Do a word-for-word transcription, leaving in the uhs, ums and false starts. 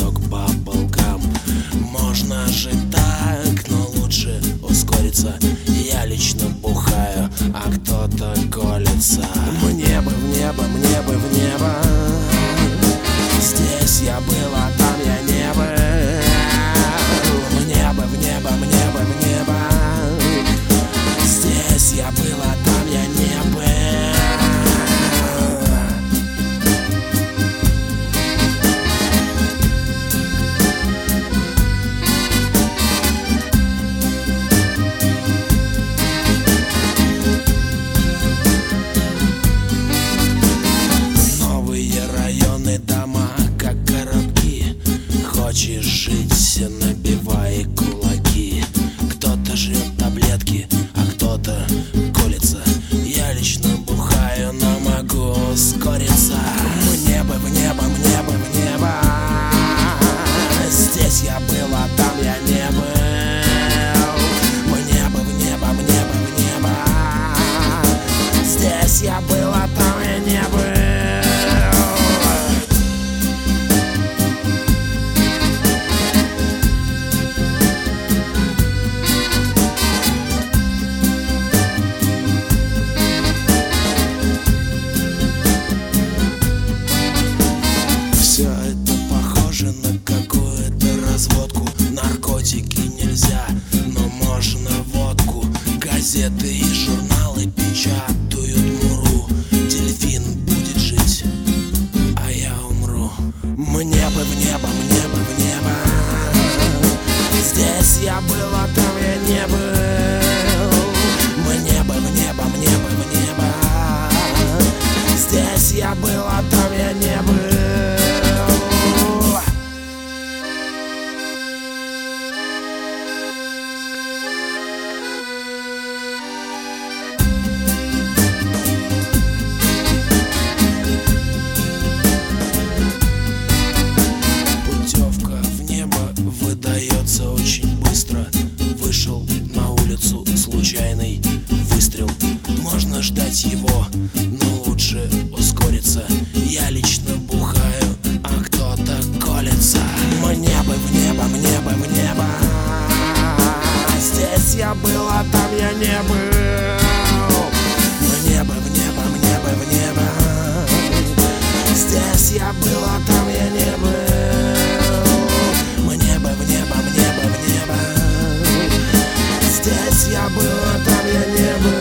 сок по полкам. Можно жить так, но лучше ускориться. Я лично бухаю, а кто-то колется. Мне бы в небо, мне бы в небо. Здесь я был, а там я не был. Мне бы в небо, мне бы в небо. Здесь я был, а там я не был. Хочешь жить, набивай кулаки. Кто-то жрет таблетки, а кто-то колется. Я лично бухаю, но могу ускориться. Мне бы в небо, мне бы в небо. Здесь я был, а там я не был. Мне бы в небо, мне бы в небо. Здесь я был, а там я не был. Все это похоже на какую-то разводку. Наркотики нельзя, но можно водку. Газеты и журналы печатают муру. Дельфин будет жить, а я умру. Мне бы в небо, мне бы в небо. Здесь я был, а там я не был. Мне бы в небо, мне бы в небо. Здесь я был, а там я не был. Выдается очень быстро. Вышел на улицу, случайный выстрел. Можно ждать его, но лучше ускориться. Я лично бухаю, а кто-то колется. Мне бы в небо, мне бы в небо. Здесь я был, а там я не был. Мне бы в небо, мне бы в небо. Здесь я был, а там я не был. Здесь я был, а там я не был.